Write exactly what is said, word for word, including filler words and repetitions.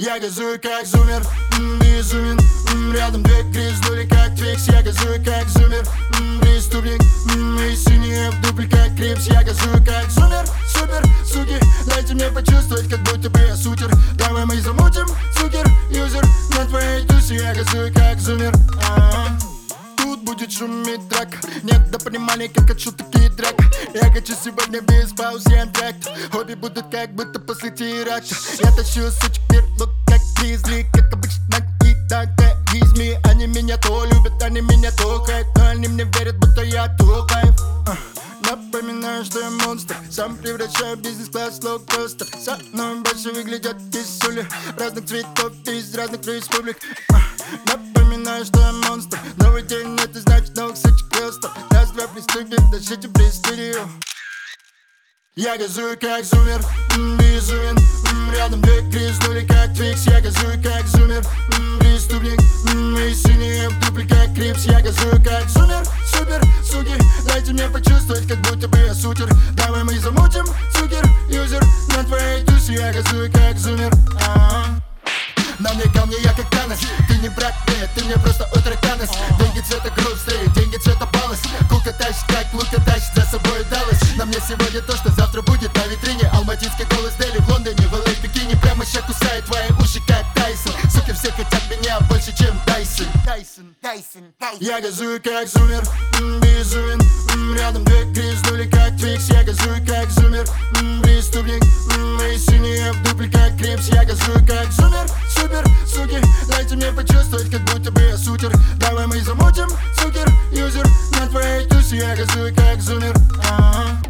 Я газую как зумер, м, безумен, м, рядом две грязнули как твикс. Я газую как зумер, м, преступник, м, мои синие в дубль как крипс. Я газую как зумер, супер, суки, дайте мне почувствовать, как будто бы я сутер. Давай мы замутим, сукер, юзер, на твоей тусе. Я газую как зумер, а-а-а. Тут будет шуметь драка, нет до понимания, как от шуток и драк. Я хочу сегодня без пауз и антракт. Хобби будут как будто после теракта. Я тащу сучек вверх, вот как гризли, как обычно и так эгоизме. Они меня то любят, они меня то кайф, но они мне верят, будто я то кайф. Напоминаю, что я монстр, сам превращаю бизнес-класс в лоукостер. Со мной больше выглядят кисули разных цветов из разных республик. Напоминаю, что я монстр, новый день, это значит новых сучек просто. Раз, два, приступим, дышите при студию. Я газую как зумер, м, безумен, м, рядом две грязнули как твикс. Я газую как зумер, м, преступник, м, мои синие в дубль как крипс. Я газую как зумер, супер, суки, дайте мне почувствовать, как будто бы я сутер. Давай мы замутим, сукер, юзер, на твоей тусе. Я газую как зумер, а-а-а. На мне камни, я как Танос. Ты не брат, нет, ты мне просто утраканос. Деньги цвета грусты, деньги цвета баллас. Кука тащит, как лука тащит за собой Даллас. На мне сегодня то, что завтра будет на витрине. Алматинский голос Дели в Лондоне, в эл эй, в Пекине. Прямо ща кусает твои уши, как Тайсон. Суки все хотят меня больше, чем Тайсон. Тайсон, Тайсон, Тайсон. Я газую как зумер, м, безумен, м, рядом две грязнули как твикс. Я газую как зумер, м, преступник, м, мои синие в дубль как крипс. Я газую как зумер, супер, суки, дайте мне почувствовать, как будто бы я сутер. Давай мы замутим, сукер, юзер, на твоей тусе. Я газую как зумер, а-а-а.